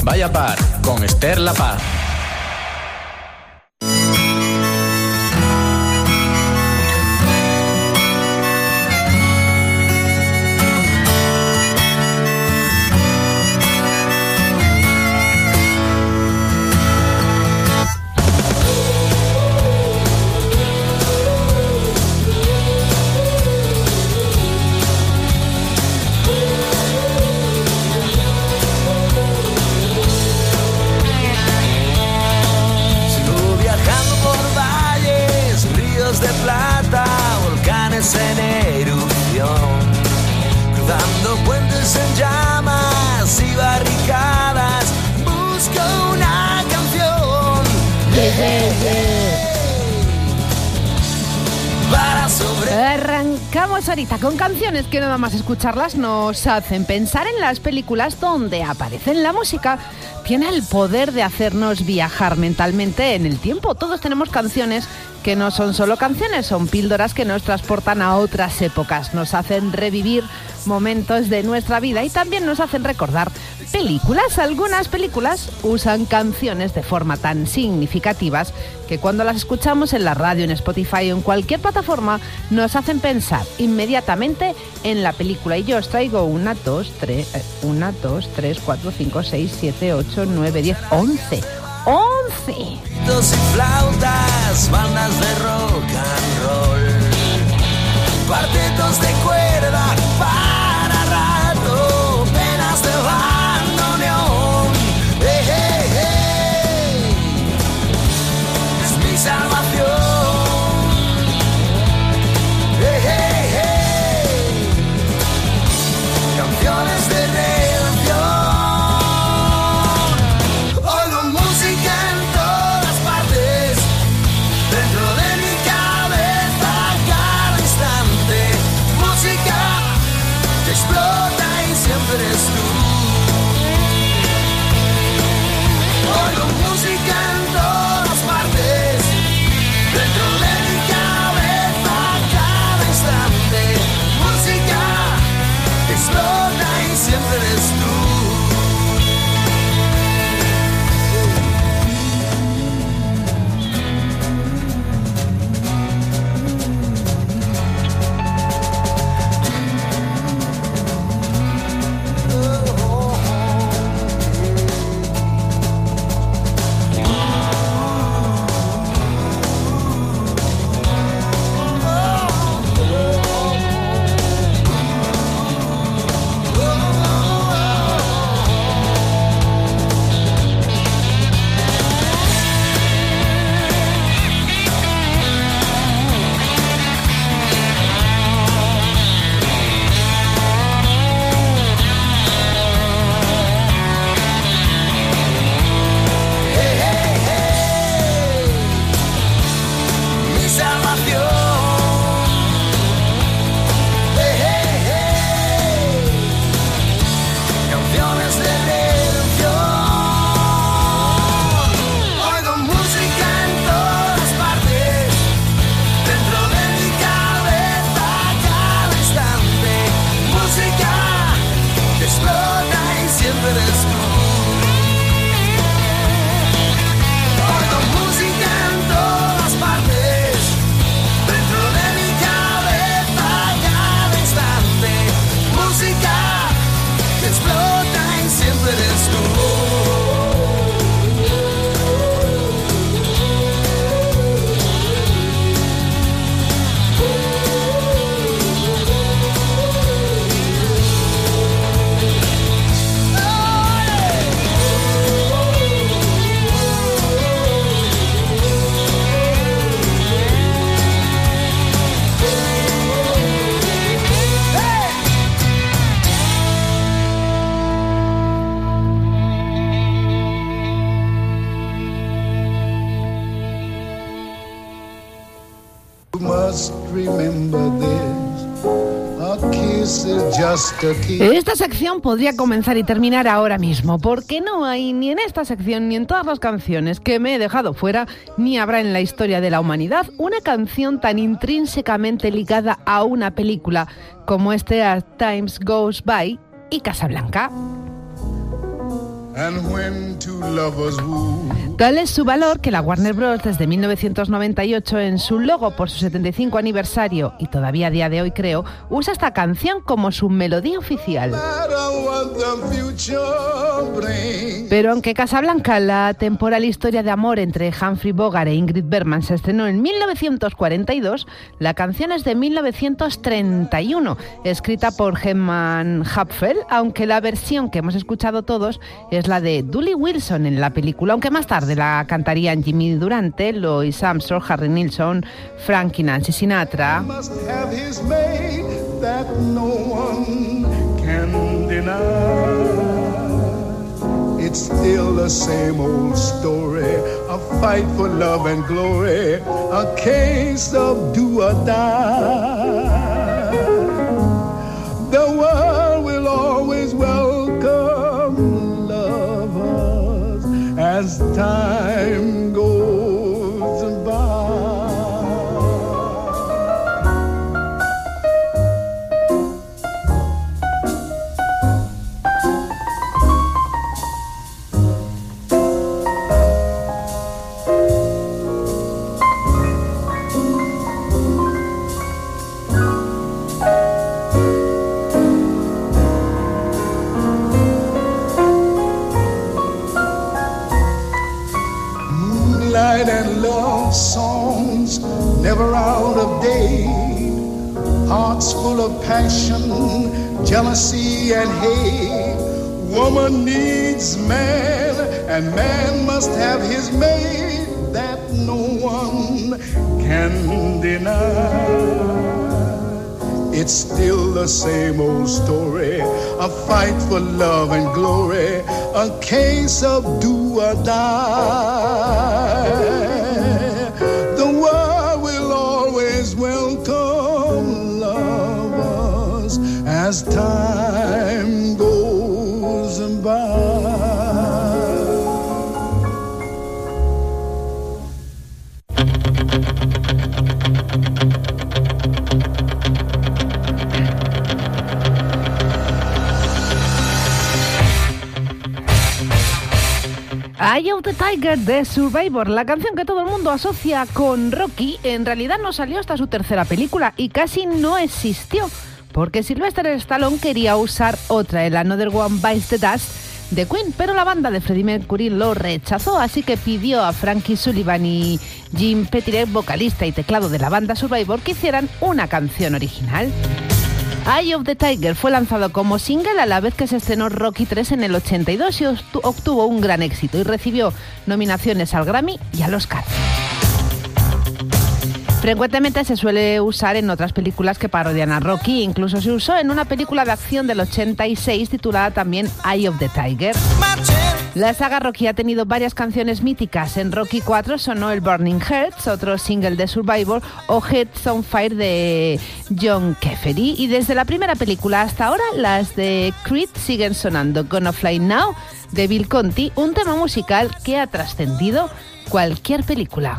Vaya par con Esther La Paz. En erupción, cruzando puentes en llamas y barricadas, busco una canción para Arrancamos ahorita con canciones que nada más escucharlas nos hacen pensar en las películas donde aparece la música. Tiene el poder de hacernos viajar mentalmente en el tiempo. Todos tenemos canciones que no son solo canciones, son píldoras que nos transportan a otras épocas, nos hacen revivir momentos de nuestra vida y también nos hacen recordar películas. Algunas películas usan canciones de forma tan significativas que cuando las escuchamos en la radio, en Spotify o en cualquier plataforma nos hacen pensar inmediatamente en la película. Y yo os traigo 1, 2, 3, 4, 5, 6, 7, 8, 9, 10, 11. 11. Y flautas, bandas de rock and roll, cuartetos de cuerda para rato, penas de bandoneón. Es mi salvación. Canciones de redención. Oigo música en todas partes, dentro de mi cabeza cada instante. Música que explota y siempre eres tú. Oigo música en todas partes, dentro de mi cabeza cada instante. Música que explota y siempre eres tú. Esta sección podría comenzar y terminar ahora mismo, porque no hay ni en esta sección ni en todas las canciones que me he dejado fuera, ni habrá en la historia de la humanidad una canción tan intrínsecamente ligada a una película como este As Time Goes By y Casablanca. And when two lovers woo. Tal es su valor que la Warner Bros. Desde 1998 en su logo por su 75 aniversario, y todavía a día de hoy creo, usa esta canción como su melodía oficial. Pero aunque Casablanca, la temporal historia de amor entre Humphrey Bogart e Ingrid Bergman, se estrenó en 1942, la canción es de 1931, escrita por Herman Hupfeld, aunque la versión que hemos escuchado todos es la de Dooley Wilson en la película, aunque más tarde la cantarían Jimmy Durante, Louis Armstrong, Harry Nilsson, Frank y Nancy Sinatra. It's still the same old story, a fight for love and glory, a case of do or die. The world will always welcome lovers as time goes by. And love songs never out of date, hearts full of passion, jealousy and hate. Woman needs man and man must have his mate, that no one can deny. It's still the same old story, a fight for love and glory, a case of do or die. The world will always welcome lovers as time goes by. Eye of the Tiger de Survivor, la canción que todo el mundo asocia con Rocky, en realidad no salió hasta su tercera película y casi no existió, porque Sylvester Stallone quería usar otra, el Another One Bites the Dust de Queen, pero la banda de Freddie Mercury lo rechazó, así que pidió a Frankie Sullivan y Jim Pettiret, vocalista y teclado de la banda Survivor, que hicieran una canción original. Eye of the Tiger fue lanzado como single a la vez que se estrenó Rocky 3 en el 82 y obtuvo un gran éxito y recibió nominaciones al Grammy y al Oscar. Frecuentemente se suele usar en otras películas que parodian a Rocky, incluso se usó en una película de acción del 86 titulada también Eye of the Tiger. La saga Rocky ha tenido varias canciones míticas. En Rocky 4 sonó el Burning Hearts, otro single de Survivor, o Hearts on Fire de John Cafferty. Y desde la primera película hasta ahora, las de Creed siguen sonando. Gonna Fly Now de Bill Conti, un tema musical que ha trascendido cualquier película.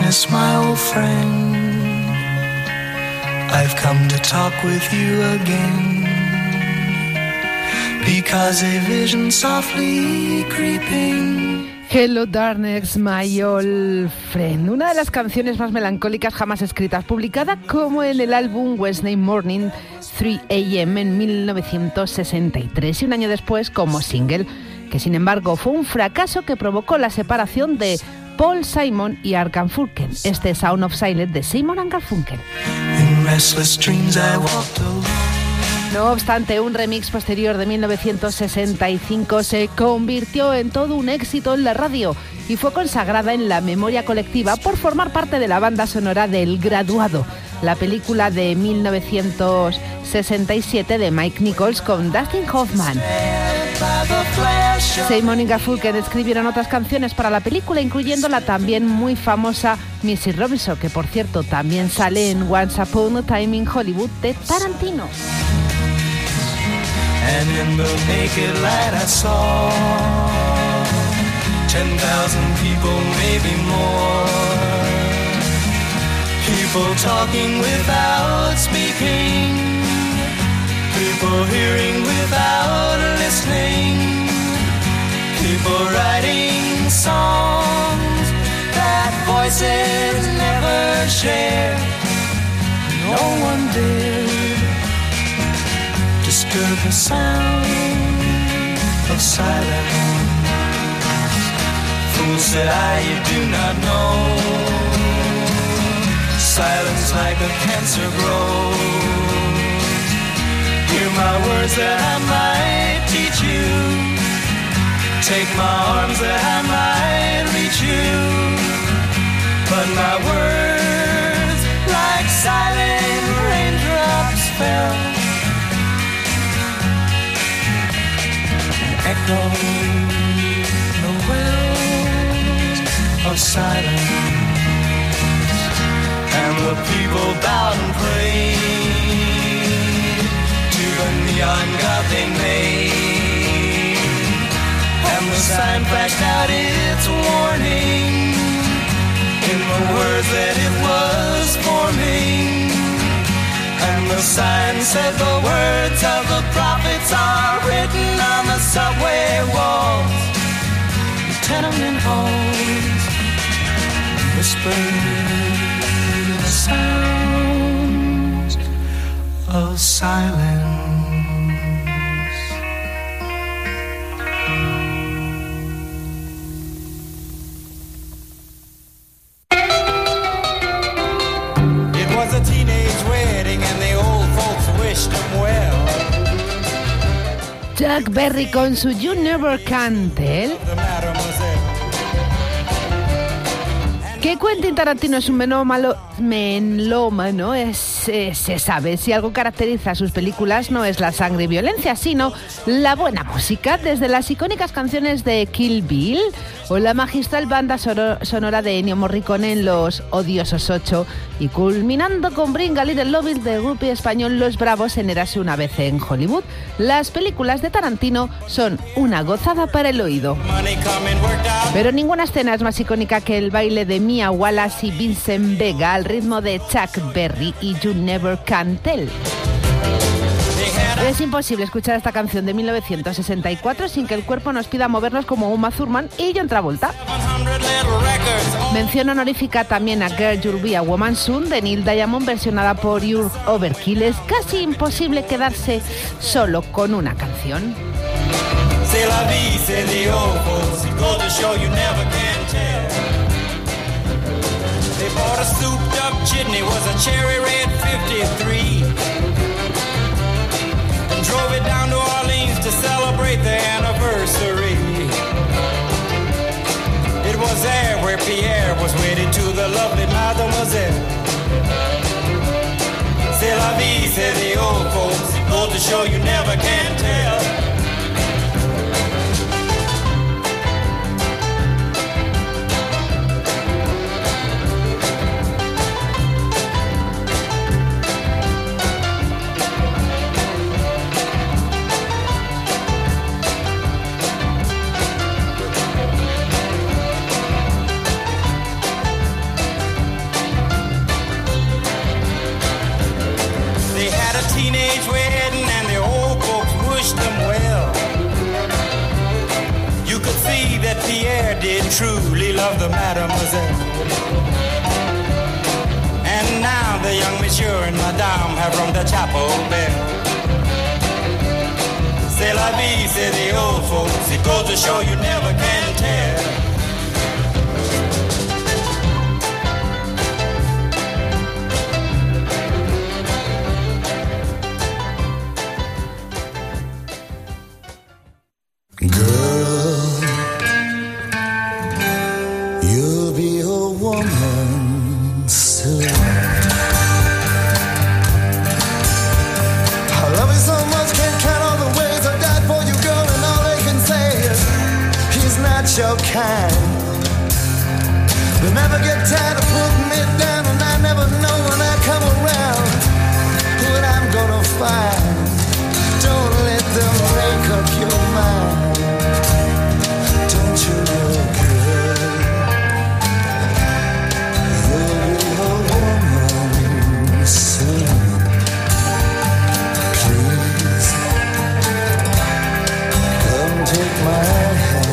darkness, my old friend, I've come to talk with you again, because a vision softly creeping. Hello Darkness, my old friend, una de las canciones más melancólicas jamás escritas, publicada como en el álbum Wednesday Morning 3 AM en 1963 y un año después como single, que sin embargo fue un fracaso que provocó la separación de Paul Simon y Art Garfunkel. Este es Sound of Silence de Simon & Garfunkel. No obstante, un remix posterior de 1965 se convirtió en todo un éxito en la radio y fue consagrada en la memoria colectiva por formar parte de la banda sonora del Graduado, la película de 1967 de Mike Nichols con Dustin Hoffman. Simon y Garfunkel escribieron otras canciones para la película, incluyendo la también muy famosa Mrs. Robinson, que por cierto también sale en Once Upon a Time in Hollywood de Tarantino. And in the naked light I saw 10,000 people, maybe more. People talking without speaking, people hearing without listening, people writing songs that voices never share. No one dared disturb the sound of silence. Fool said I, you do not know. Silence like a cancer grows. Hear my words that I might teach you. Take my arms that I might reach you. But my words like silent raindrops fell. Echo the wells of silence, and the people bowed and prayed to the neon god they made, and the sign flashed out its warning in the words that it was forming. And the sign said the words of the prophets are written on the subway walls, the tenement halls, whispered the sounds of silence. It was a teenage wedding and the old folks wished them well. Chuck Berry con su You Never Can Tell. The mademoiselle. Que Quentin Tarantino es un melómano, se sabe. Si algo caracteriza a sus películas no es la sangre y violencia, sino la buena música, desde las icónicas canciones de Kill Bill o la magistral banda sonora de Ennio Morricone en Los Odiosos 8 y culminando con Bring a Little Love del grupo español Los Bravos en Érase una vez en Hollywood. Las películas de Tarantino son una gozada para el oído. Pero ninguna escena es más icónica que el baile de Mia Wallace y Vincent Vega al ritmo de Chuck Berry y You Never Can Tell. Es imposible escuchar esta canción de 1964 sin que el cuerpo nos pida movernos como Uma Thurman y John Travolta. Mención honorífica también a Girl You'll Be a Woman Soon de Neil Diamond, versionada por Your Overkill. Es casi imposible quedarse solo con una canción. C'est la vie, c'est the old folks. It goes to show you never can tell. They bought a souped up chitney, was a cherry red 53. And drove it down to Orleans to celebrate the anniversary. It was there where Pierre was wedded to the lovely mademoiselle. C'est la vie, c'est the old folks. It goes to show you never can tell. teenage wedding and the old folks wished them well. You could see that Pierre did truly love the mademoiselle. And now the young monsieur and madame have rung the chapel bell. C'est la vie, say the old folks. It goes to show you never can tell. Your kind. They'll never get tired of putting me down, and I never know when I come around what I'm gonna find. Don't let them make up your mind. Don't you know, girl, you'll be a woman soon. Please, come take my hand.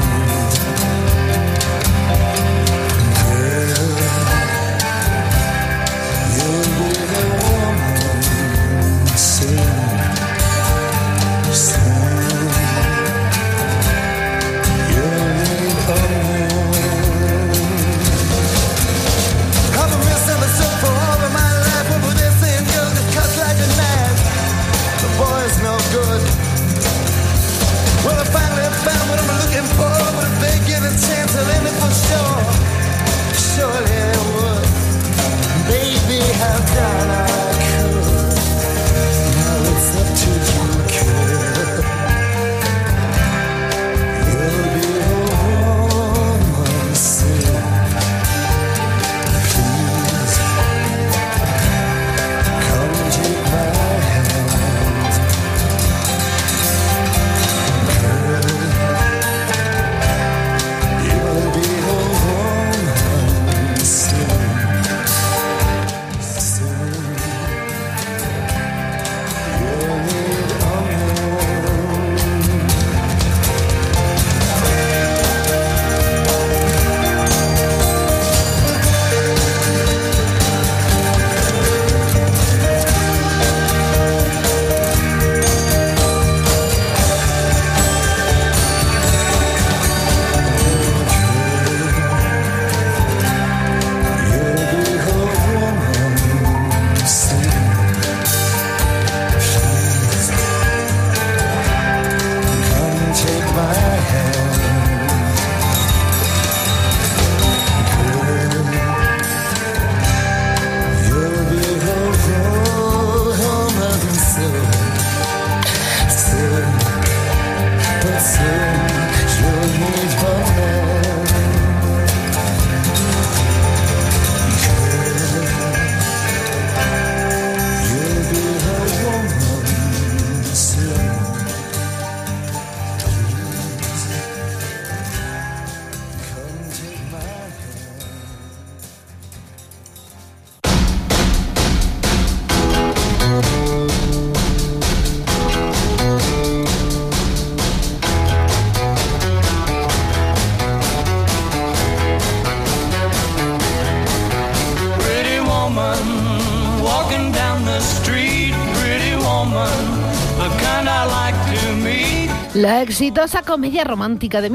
La exitosa comedia romántica de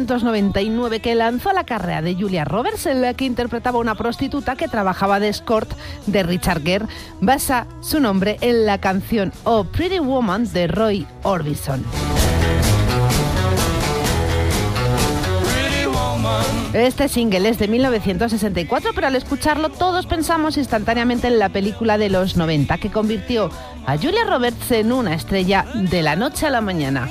1999 que lanzó la carrera de Julia Roberts, en la que interpretaba a una prostituta que trabajaba de escort de Richard Gere, basa su nombre en la canción Oh Pretty Woman de Roy Orbison. Este single es de 1964, pero al escucharlo todos pensamos instantáneamente en la película de los 90 que convirtió a Julia Roberts en una estrella de la noche a la mañana.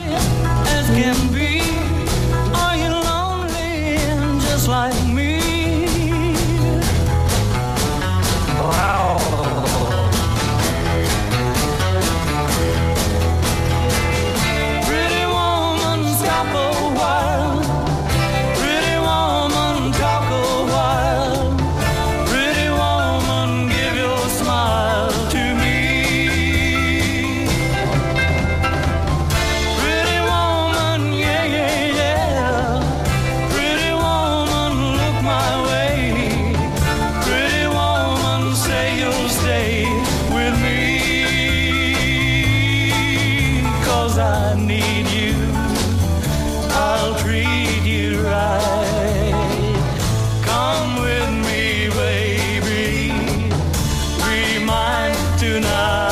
I need you, I'll treat you right. Come with me, baby, be mine tonight.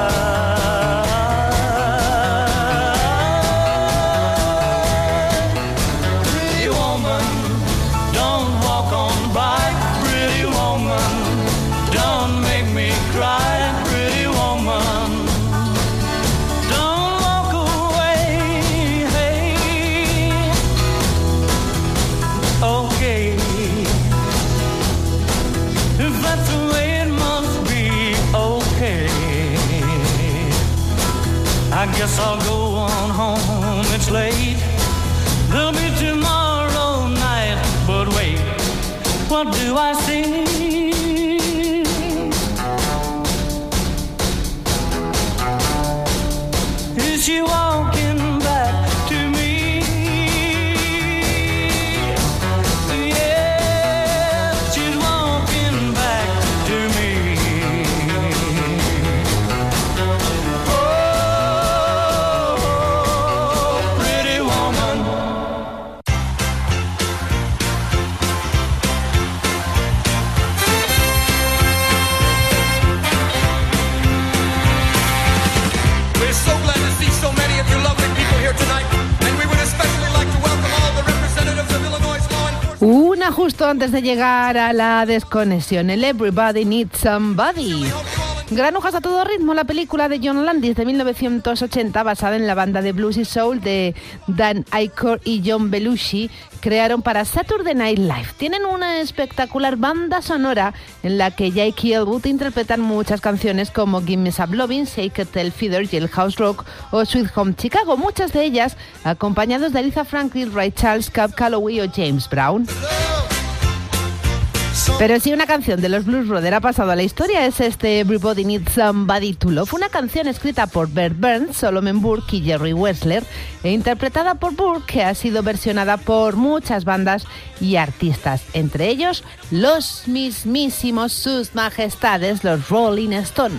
Pretty woman, don't walk on by. Pretty woman, don't make me cry. Pretty woman, don't walk away. Hey, okay, if that's the way it must be, okay. I guess I'll go on home, it's late. There'll be tomorrow night, but wait, what do I see? Is she walking back to me? Yeah, she's walking back to me. Oh, pretty woman. We're so glad to see so many of you lovely people here tonight, and we would especially like to welcome all the representatives of Illinois law enforcement. Una justo antes de llegar a la desconexión, el Everybody Needs Somebody. Granujas a todo ritmo, la película de John Landis de 1980, basada en la banda de blues y soul de Dan Aykroyd y John Belushi, crearon para Saturday Night Live. Tienen una espectacular banda sonora en la que Jake y Elwood interpretan muchas canciones como Give Me Some Lovin', Shake It Till Feather, Jailhouse Rock o Sweet Home Chicago, muchas de ellas acompañados de Aretha Franklin, Ray Charles, Cab Calloway o James Brown. Pero si una canción de los Blues Brothers ha pasado a la historia, es este Everybody Needs Somebody to Love, una canción escrita por Bert Burns, Solomon Burke y Jerry Wessler e interpretada por Burke, que ha sido versionada por muchas bandas y artistas, entre ellos los mismísimos Sus Majestades, los Rolling Stones.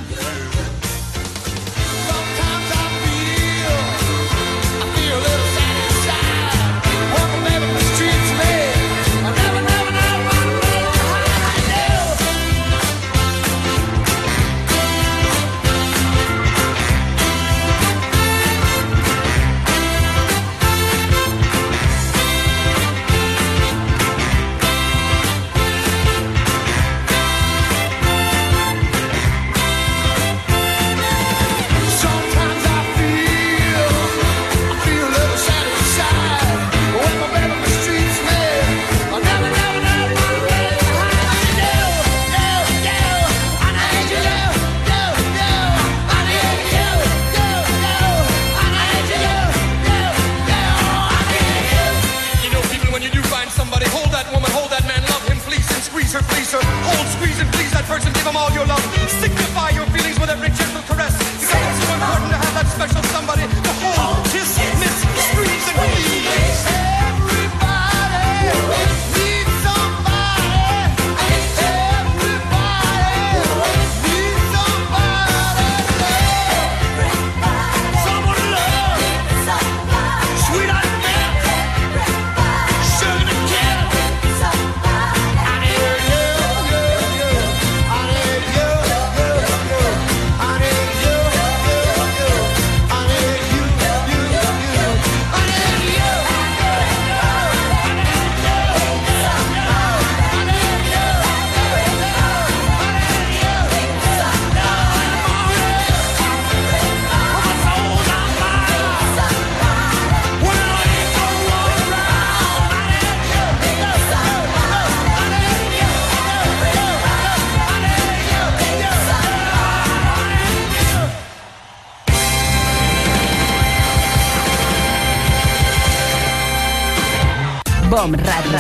BOM Radio.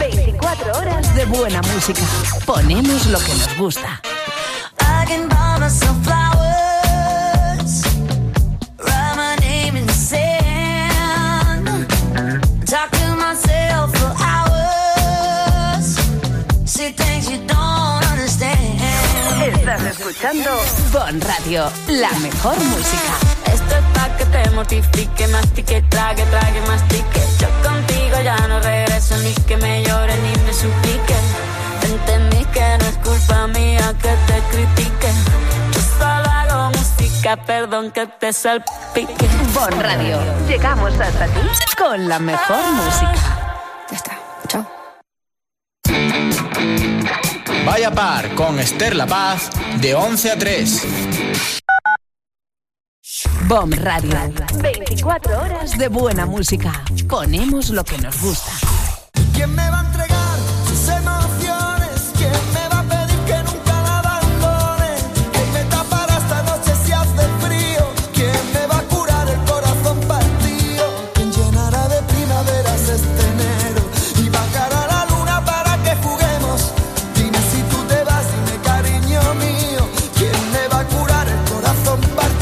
24 horas de buena música. Ponemos lo que nos gusta. I can buy myself flowers, write my name in the sand, talk to myself for hours, see things you don't understand. Estás escuchando BOM Radio, la mejor música. Estoy pa' que te mortifique, mastique, trague, mastique. Yo contigo ya no regreso, ni que me llore ni me suplique. Entendí que no es culpa mía que te critique. Yo solo hago música, perdón que te salpique. Bon Radio, llegamos hasta ti con la mejor música. Ya está, chao. Vaya Par con Esther La Paz de 11 a 3. Bon Radio, 24 horas de buena música. Ponemos lo que nos gusta. ¿Quién me va a entregar sus emociones? ¿Quién me va a pedir que nunca la abandone? ¿Quién me tapará esta noche si hace frío? ¿Quién me va a curar el corazón partido? ¿Quién llenará de primaveras este enero? Y bajará la luna para que juguemos. Dime si tú te vas, dime cariño mío. ¿Quién me va a curar el corazón partido?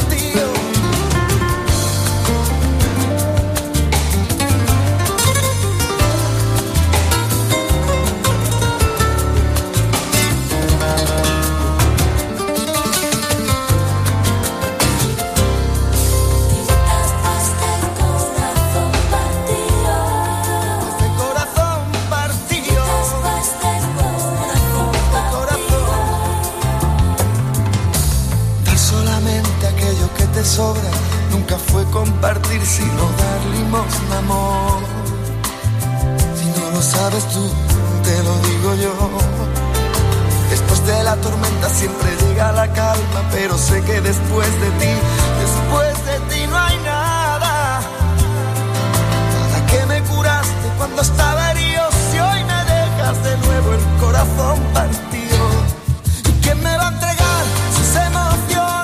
Sobra, nunca fue compartir sino dar limosna, amor. Si no lo sabes tú, te lo digo yo. Después de la tormenta siempre llega la calma, pero sé que después de ti no hay nada. Nada que me curaste cuando estaba herido, si hoy me dejas de nuevo el corazón partido. ¿Y quién me va a entregar sus emociones?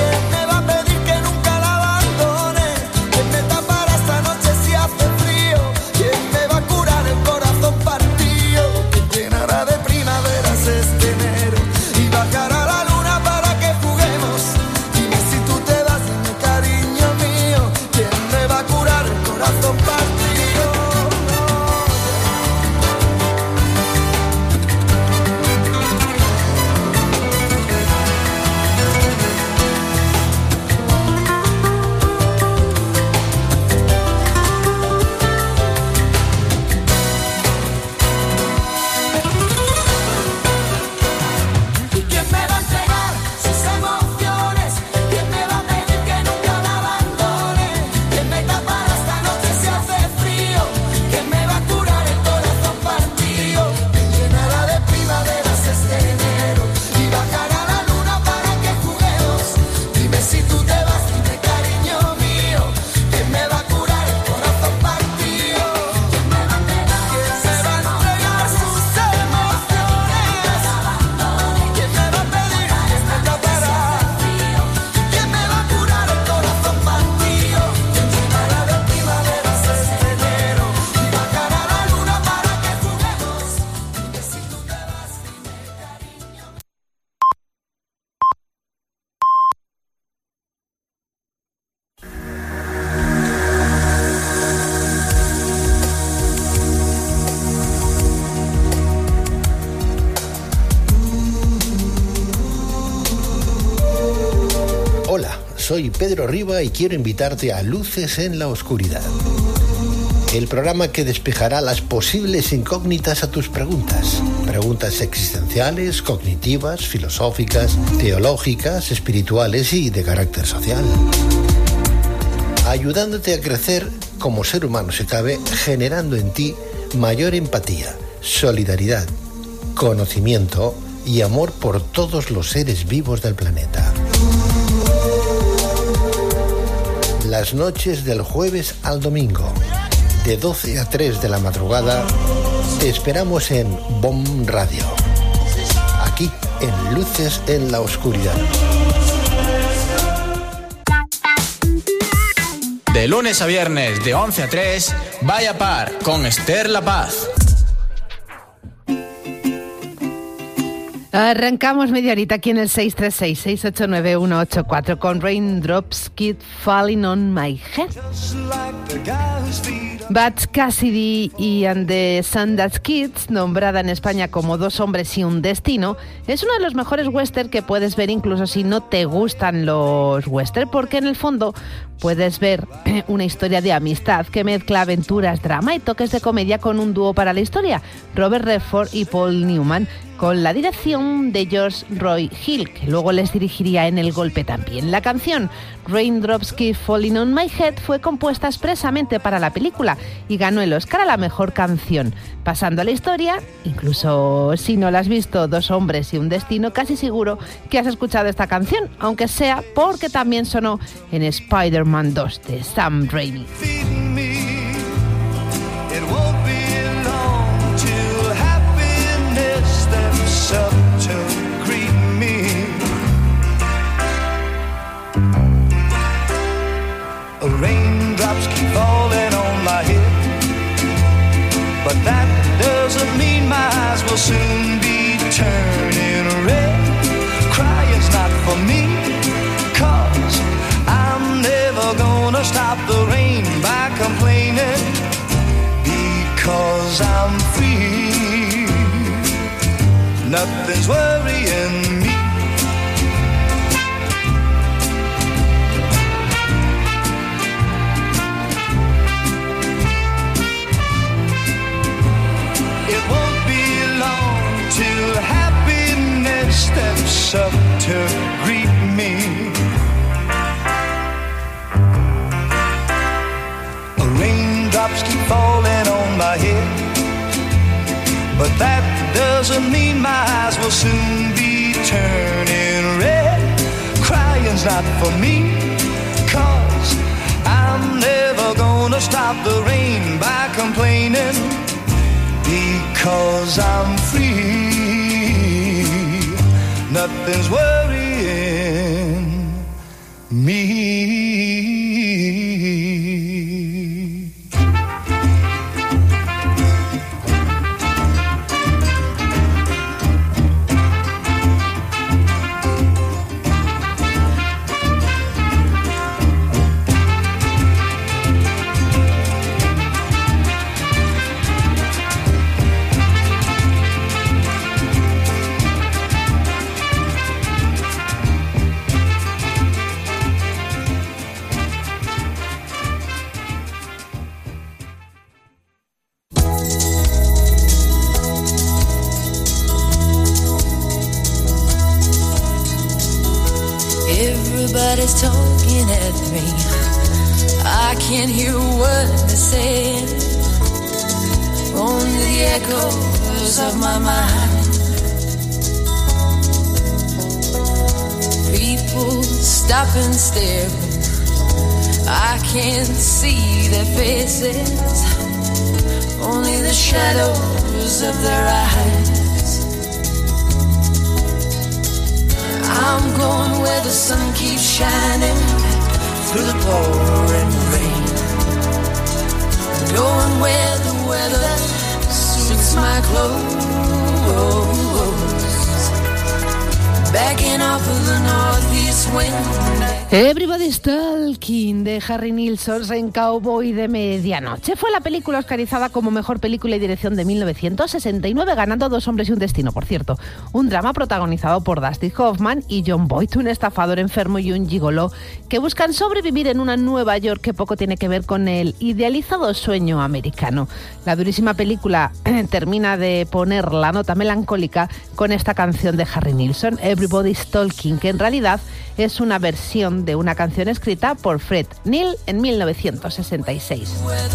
Soy Pedro Riba y quiero invitarte a Luces en la Oscuridad, el programa que despejará las posibles incógnitas a tus preguntas. Preguntas existenciales, cognitivas, filosóficas, teológicas, espirituales y de carácter social. Ayudándote a crecer como ser humano si cabe, generando en ti mayor empatía, solidaridad, conocimiento y amor por todos los seres vivos del planeta. Las noches del jueves al domingo, de 12 a 3 de la madrugada, te esperamos en Bon Radio, aquí en Luces en la Oscuridad. De lunes a viernes, de 11 a 3, Vaya Par con Esther La Paz. Arrancamos media horita aquí en el 636-689-184 con Raindrops Keep Falling on My Head. Butch Cassidy y And the Sundance Kids, nombrada en España como Dos hombres y un destino, es uno de los mejores western que puedes ver incluso si no te gustan los western, porque en el fondo puedes ver una historia de amistad que mezcla aventuras, drama y toques de comedia con un dúo para la historia, Robert Redford y Paul Newman, con la dirección de George Roy Hill, que luego les dirigiría en El Golpe también. La canción Raindrops Keep Falling on My Head fue compuesta expresamente para la película y ganó el Oscar a la mejor canción. Pasando a la historia, incluso si no la has visto, Dos hombres y un destino, casi seguro que has escuchado esta canción, aunque sea porque también sonó en Spider-Man 2 de Sam Raimi. Up to greet me. Raindrops keep falling on my head, but that doesn't mean my eyes will soon be turning red. Crying's not for me, 'cause I'm never gonna stop the rain by complaining, because I'm free. Nothing's worrying me. It won't be long till happiness steps up to greet me. Raindrops keep falling on my head, but that doesn't mean my eyes will soon be turning red. Crying's not for me, 'cause I'm never gonna stop the rain by complaining, because I'm free. Nothing's worrying me. Everybody's talking at me. I can't hear what they're saying. Only the echoes of my mind. People stop and stare. I can't see their faces. Only the shadows of their eyes. I'm going where the sun keeps shining through the pouring rain. Going where the weather suits my clothes. Backing off of the northeast wind. Everybody's Talking de Harry Nilsson en Cowboy de Medianoche. Fue la película oscarizada como mejor película y dirección de 1969, ganando Dos hombres y un destino, por cierto. Un drama protagonizado por Dustin Hoffman y John Boyd, un estafador enfermo y un gigoló que buscan sobrevivir en una Nueva York que poco tiene que ver con el idealizado sueño americano. La durísima película termina de poner la nota melancólica con esta canción de Harry Nilsson, Everybody's Talking, que en realidad es una versión de una canción escrita por Fred Neil en 1966.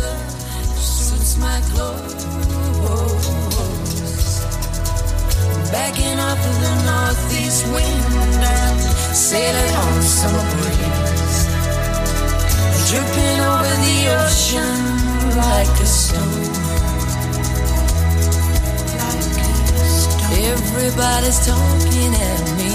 Backing up in the northeast wind and sailing on summer breeze, dripping over the ocean like a stone. Everybody's talking at me.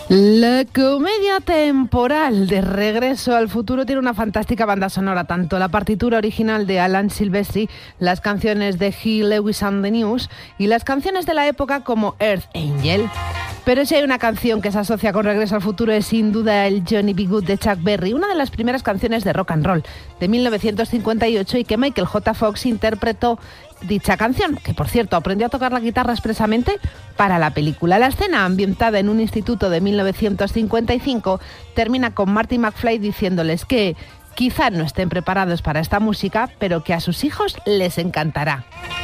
La comedia temporal de Regreso al Futuro tiene una fantástica banda sonora, tanto la partitura original de Alan Silvestri, las canciones de Huey Lewis and the News y las canciones de la época como Earth Angel. Pero si hay una canción que se asocia con Regreso al Futuro es sin duda el Johnny B. Good de Chuck Berry, una de las primeras canciones de rock and roll de 1958 y que Michael J. Fox interpretó dicha canción, que por cierto aprendió a tocar la guitarra expresamente para la película. La escena, ambientada en un instituto de 1955, termina con Marty McFly diciéndoles que quizá no estén preparados para esta música, pero que a sus hijos les encantará.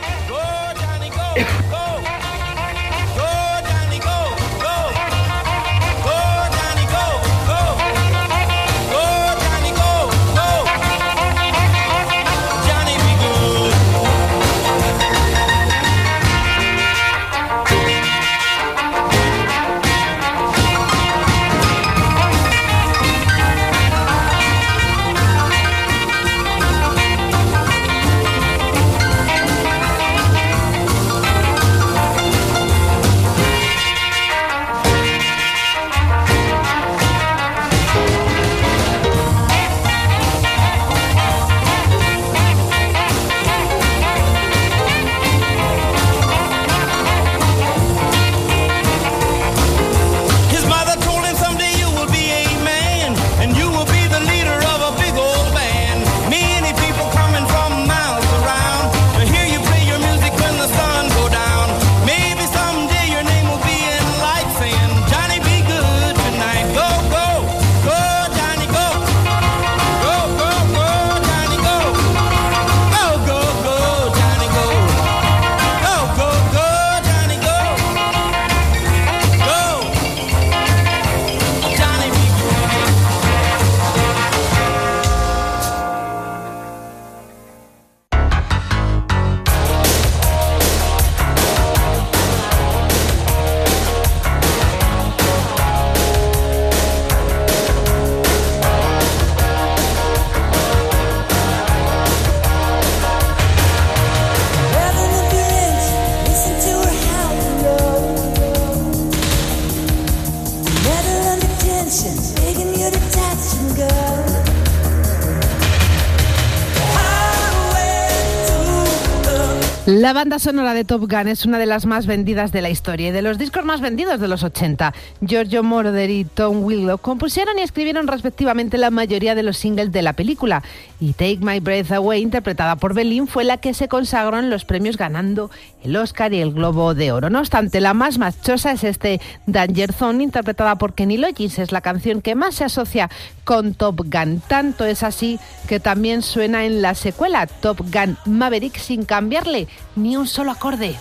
La banda sonora de Top Gun es una de las más vendidas de la historia y de los discos más vendidos de los 80. Giorgio Moroder y Tom Whitlock compusieron y escribieron respectivamente la mayoría de los singles de la película. Y Take My Breath Away, interpretada por Berlín, fue la que se consagró en los premios ganando el Oscar y el Globo de Oro. No obstante, la más marchosa es este Danger Zone, interpretada por Kenny Loggins. Es la canción que más se asocia con Top Gun. Tanto es así que también suena en la secuela Top Gun Maverick sin cambiarle ni un solo acorde.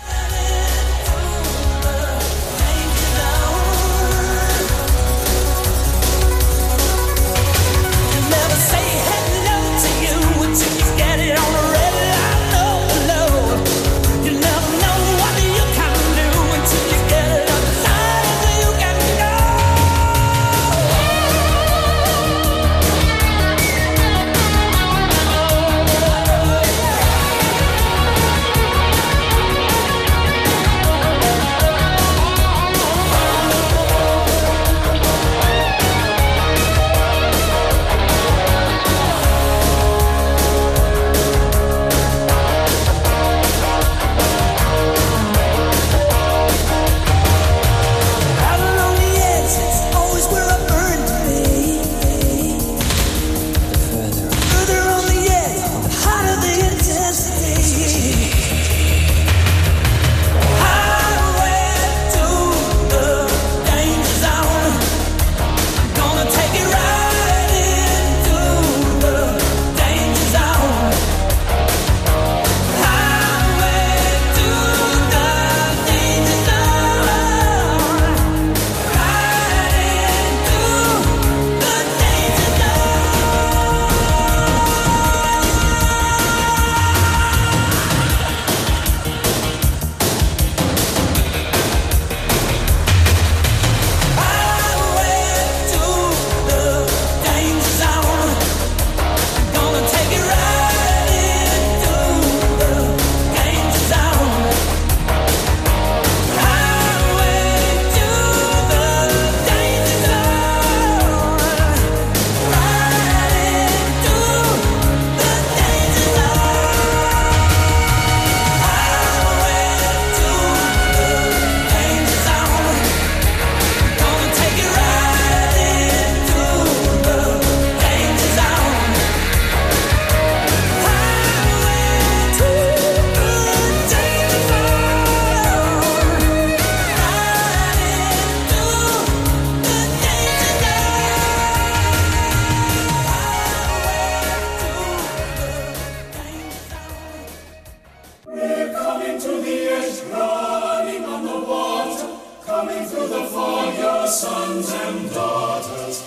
coming through the fog, your sons and daughters.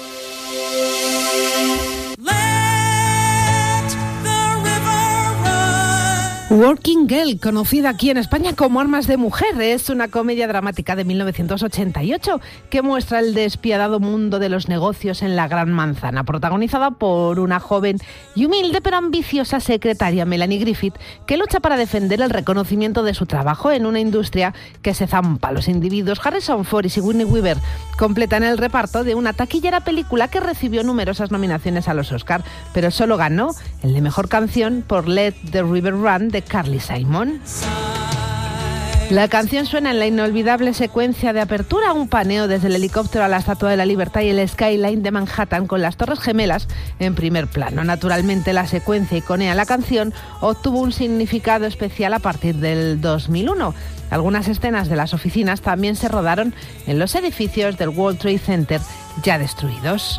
Working Girl, conocida aquí en España como Armas de Mujer, es una comedia dramática de 1988 que muestra el despiadado mundo de los negocios en la Gran Manzana, protagonizada por una joven y humilde pero ambiciosa secretaria, Melanie Griffith, que lucha para defender el reconocimiento de su trabajo en una industria que se zampa a los individuos. Harrison Ford y Sigourney Weaver completan el reparto de una taquillera película que recibió numerosas nominaciones a los Oscar, pero solo ganó el de Mejor Canción por Let the River Run de Carly Simon. La canción suena en la inolvidable secuencia de apertura, un paneo desde el helicóptero a la Estatua de la Libertad y el skyline de Manhattan con las Torres Gemelas en primer plano. Naturalmente, la secuencia iconea la canción obtuvo un significado especial a partir del 2001. Algunas escenas de las oficinas también se rodaron en los edificios del World Trade Center ya destruidos.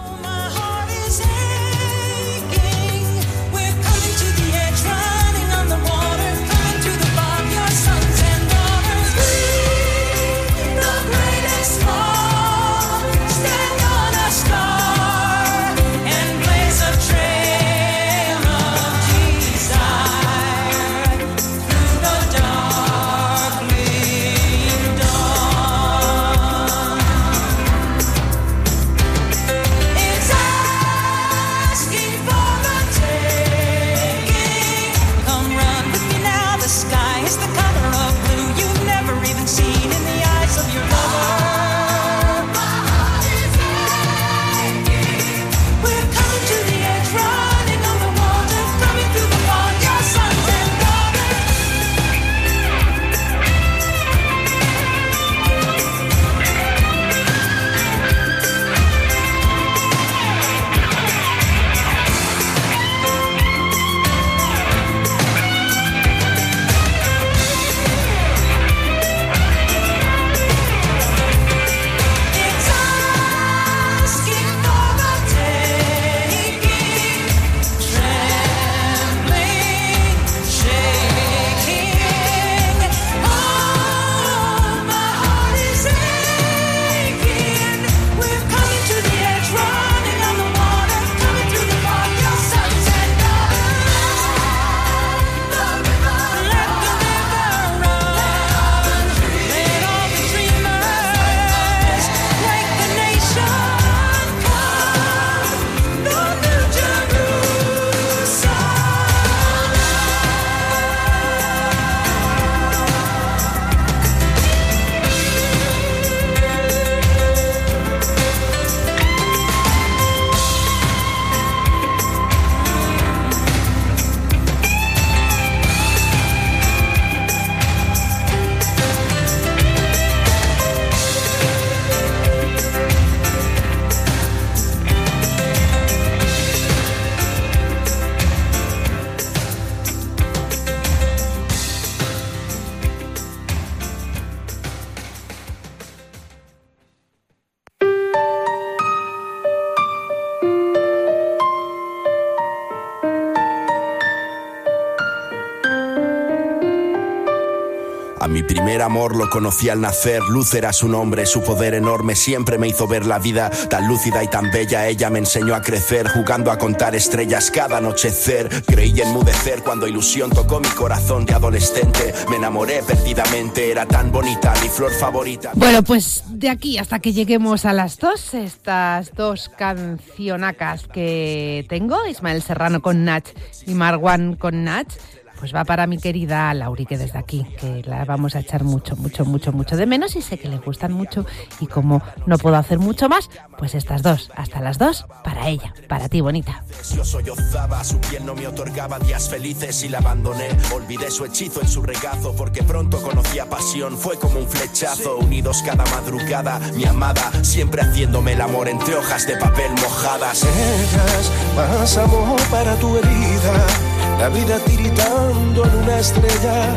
A mi primer amor lo conocí al nacer, Luz era su nombre, su poder enorme siempre me hizo ver la vida tan lúcida y tan bella. Ella me enseñó a crecer, jugando a contar estrellas cada anochecer. Creí enmudecer cuando ilusión tocó mi corazón de adolescente. Me enamoré perdidamente, era tan bonita, mi flor favorita. Bueno, pues de aquí hasta que lleguemos a las dos, estas dos cancionacas que tengo, Ismael Serrano con Nach y Marwan con Nach, pues va para mi querida Lauri, que desde aquí, que la vamos a echar mucho de menos y sé que le gustan mucho y como no puedo hacer mucho más, pues estas dos, hasta las dos, para ella, para ti, bonita. Yo sollozaba, su piel no me otorgaba días felices y la abandoné. Olvidé su hechizo en su regazo porque pronto conocía pasión, fue como un flechazo. Unidos cada madrugada, mi amada, siempre haciéndome el amor entre hojas de papel mojadas. Dejas más amor para tu herida, la vida tiritando en una estrella,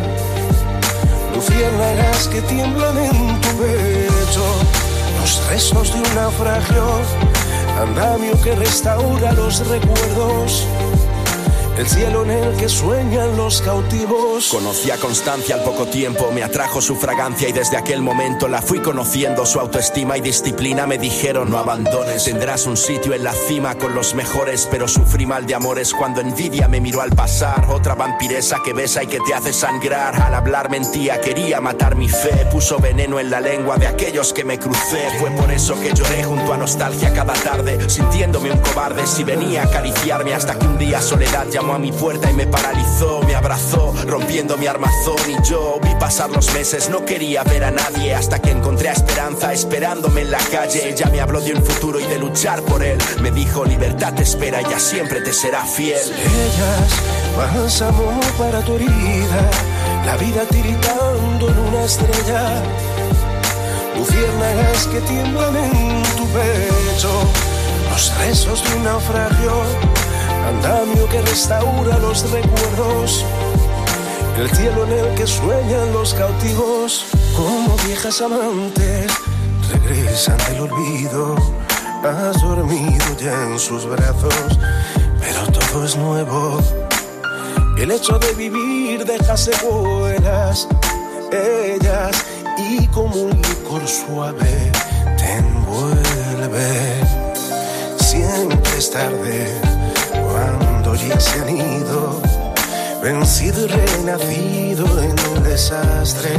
luciérnagas que tiemblan en tu pecho, los restos de un naufragio, andamio que restaura los recuerdos, el cielo en el que sueñan los cautivos. Conocí a Constancia al poco tiempo, me atrajo su fragancia y desde aquel momento la fui conociendo. Su autoestima y disciplina me dijeron: no abandones, tendrás un sitio en la cima con los mejores. Pero sufrí mal de amores cuando envidia me miró al pasar. Otra vampiresa que besa y que te hace sangrar. Al hablar mentía, quería matar mi fe. Puso veneno en la lengua de aquellos que me crucé. Fue por eso que lloré junto a nostalgia cada tarde, sintiéndome un cobarde si venía a acariciarme. Hasta que un día soledad llamó a mi puerta y me paralizó, me abrazó, rompiendo mi armazón. Y yo vi pasar los meses, no quería ver a nadie, hasta que encontré a Esperanza esperándome en la calle. Ella me habló de un futuro y de luchar por él. Me dijo: libertad te espera, ella siempre te será fiel. Ellas, bálsamo para tu herida, la vida tiritando en una estrella. Luciérnagas que tiemblan en tu pecho, los rezos de un naufragio, andamio que restaura los recuerdos, el cielo en el que sueñan los cautivos. Como viejas amantes regresan del olvido, has dormido ya en sus brazos, pero todo es nuevo. El hecho de vivir deja secuelas, ellas, y como un licor suave te envuelve. Siempre es tarde cuando ya se han ido, vencido y renacido en un desastre.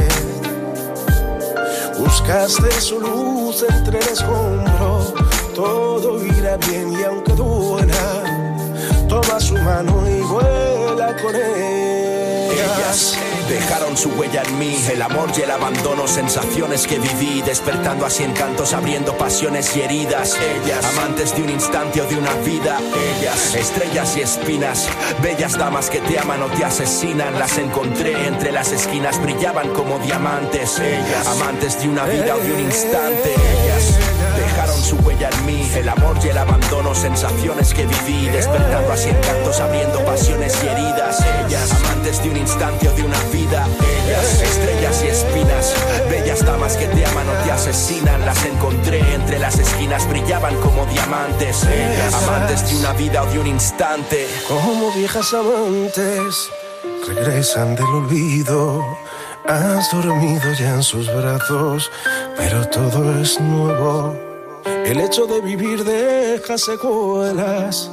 Buscaste su luz entre el escombro, todo irá bien y aunque duela, toma su mano y vuela con ellas. Dejaron su huella en mí, el amor y el abandono, sensaciones que viví, despertando así encantos, abriendo pasiones y heridas. Ellas, amantes de un instante o de una vida. Ellas, estrellas y espinas, bellas damas que te aman o te asesinan. Las encontré entre las esquinas, brillaban como diamantes. Ellas, amantes de una vida o de un instante. Ellas, dejaron su huella en mí, el amor y el abandono, sensaciones que viví, despertando así encantos, abriendo pasiones y heridas. Ellas, amantes de un instante o de una vida. Ellas, estrellas y espinas, bellas damas que te aman o te asesinan. Las encontré entre las esquinas, brillaban como diamantes. Ellas, amantes de una vida o de un instante. Como viejas amantes regresan del olvido, has dormido ya en sus brazos, pero todo es nuevo. El hecho de vivir deja secuelas.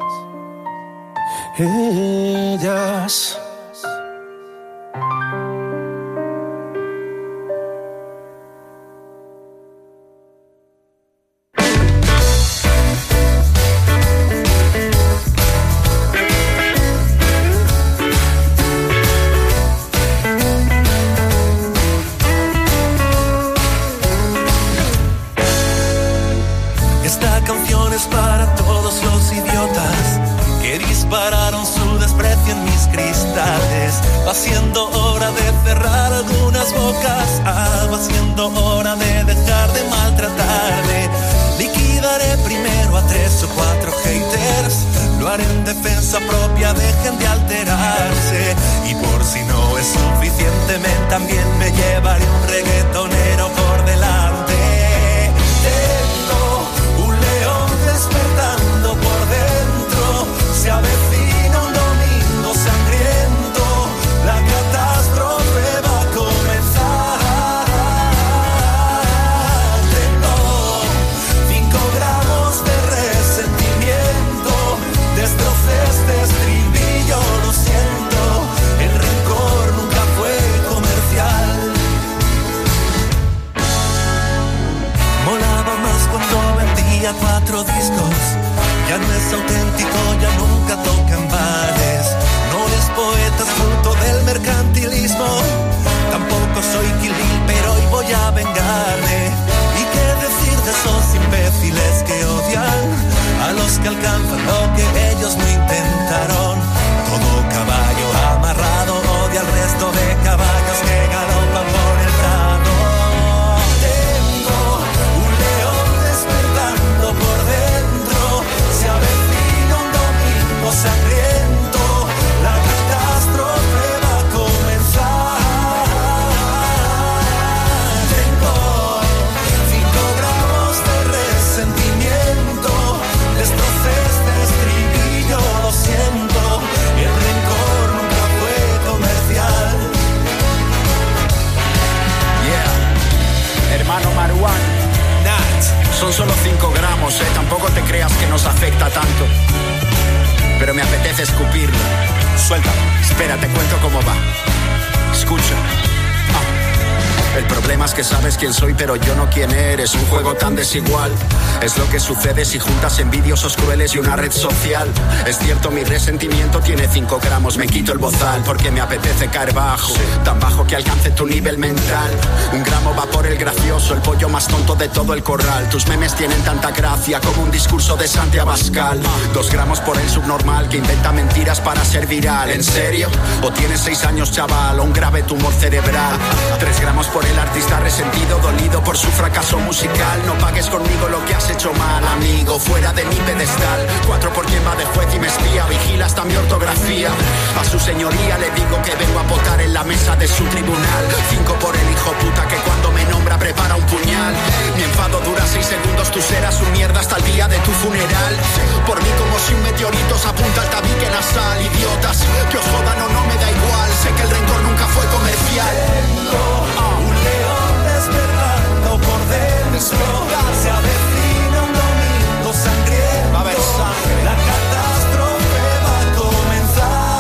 Ellas. Va siendo hora de cerrar algunas bocas, va siendo hora de dejar de maltratarme. Liquidaré primero a 3 o 4 haters, lo haré en defensa propia, dejen de alterarse. Y por si no es suficiente, también me llevaré un reggaetonero por delante. Tengo un león despertando por dentro, se avecina un domingo sangriento, la catástrofe va a comenzar. Tengo 5 gramos de resentimiento, destrocé este estribillo, lo siento, el rencor nunca fue comercial. Molaba más cuando vendía 4 discos, ya no es auténtico, ya nunca toca en bares. No es poeta, es fruto del mercantilismo. Tampoco soy Kill Bill, pero hoy voy a vengarme. ¿Y qué decir de esos imbéciles que odian a los que alcanzan lo que ellos no intentaron? Todo caballo amarrado odia al resto de caballos que galopan por el prado. Tengo un león despertando por dentro, se avecina un domingo sangriento, la catástrofe va a comenzar. hermano Marwan. Nat, son solo 5 gramos, tampoco te creas que nos afecta tanto. Pero me apetece escupirlo. Suéltalo. Espera, te cuento cómo va. Escucha. El problema es que sabes quién soy, pero yo no quién eres. Un juego tan desigual. Es lo que sucede si juntas envidiosos crueles y una red social. Es cierto, mi resentimiento tiene 5 gramos. Me quito el bozal porque me apetece caer bajo. Tan bajo que alcance tu nivel mental. 1 gramo va por el gracioso, el pollo más tonto de todo el corral. Tus memes tienen tanta gracia como un discurso de Santi Abascal. 2 gramos por el subnormal que inventa mentiras para ser viral. ¿En serio? ¿O tienes 6 años, chaval? O un grave tumor cerebral. 3 gramos por el artista resentido, dolido por su fracaso musical. No pagues conmigo lo que has hecho mal, amigo, fuera de mi pedestal. 4 por quien va de juez y me espía, vigila hasta mi ortografía. A su señoría le digo que vengo a votar en la mesa de su tribunal. 5 por el hijo puta que cuando me nombra prepara un puñal. Mi enfado dura 6 segundos, tú serás un mierda hasta el día de tu funeral. Por mí como si un meteorito se apunta al tabique nasal. Idiotas, que os jodan o no me da igual. Sé que el rencor nunca fue comercial. Un león despertando por dentro. Se avecina un domingo sangriento. Va a haber sangre. La catástrofe va a comenzar.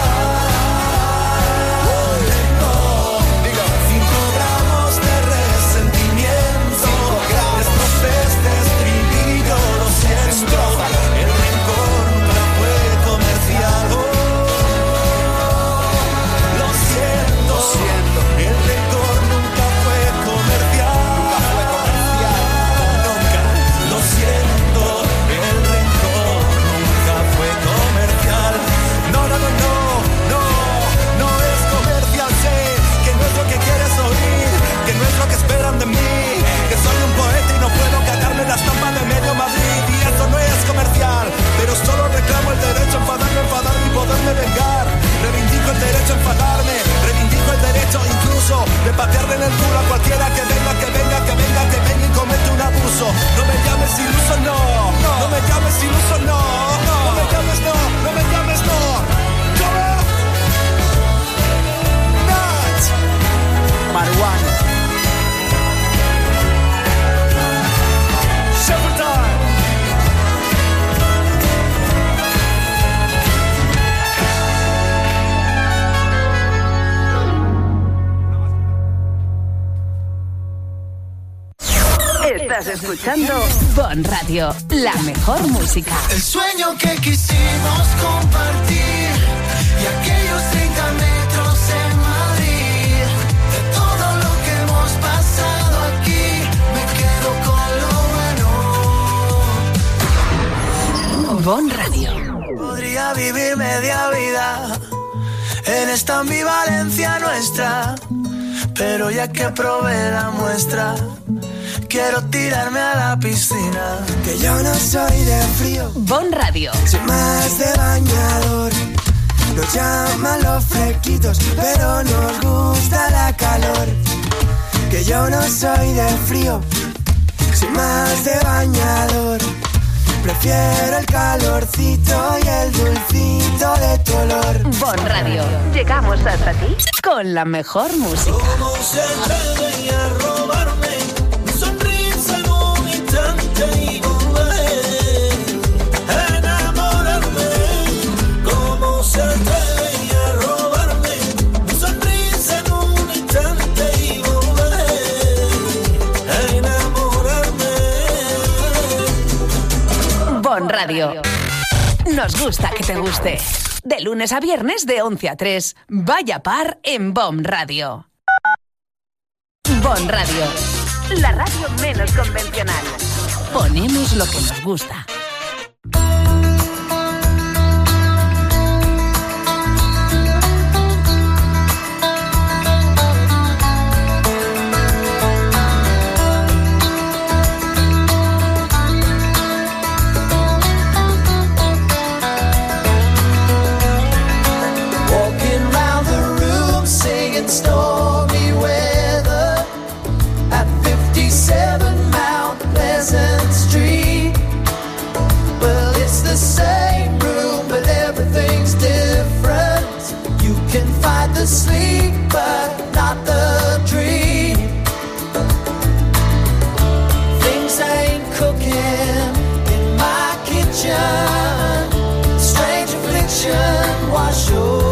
5 gramos de resentimiento. Destroces de estribillo, lo siento. El rencor nunca fue comercial. Lo siento. El rencor nunca fue comercial. Nunca. Lo siento. El rencor nunca fue comercial. No, no, no, no, no. No es comercial. Sé que no es lo que quieres oír, que no es lo que esperan de mí, que soy un poeta y no puedo cagarme la estampa de medio Madrid. Y eso no es comercial, pero solo reclamo el derecho a enfadarme y poderme vengar. Reivindico el derecho a enfadarme, reivindico el derecho incluso de patearle en el culo a cualquiera que venga y comete un abuso. No me llames iluso, no. No me llames iluso, no. No me llames, no. No me llames, no. ¿Cómo? Nat. Marwan. Shepherd time. Estás escuchando Bon Radio, la mejor música. El sueño que quisimos compartir y aquellos 30 metros en Madrid. De todo lo que hemos pasado aquí, me quedo con lo bueno. Bon Radio. Podría vivir media vida en esta ambivalencia nuestra, pero ya que probé la muestra, quiero tirarme a la piscina. Que yo no soy de frío, Bon Radio. soy más de bañador. Nos llaman los fresquitos, pero nos gusta la calor. Que yo no soy de frío, soy más de bañador. Prefiero el calorcito y el dulcito de tu olor. Bon Radio. Llegamos hasta ti con la mejor música. ¿Cómo se atreven a robarme mi sonrisa en un instante y volver a enamorarme? ¿Cómo se atreven a robarme mi sonrisa en un instante y volver a enamorarme? Bon Radio. Nos gusta que te guste. De lunes a viernes de 11 a 3. Vaya par en Bon Radio. Bon Radio. La radio menos convencional. Ponemos lo que nos gusta. Stormy weather at 57 Mount Pleasant Street. cooking in my kitchen. Strange affliction wash over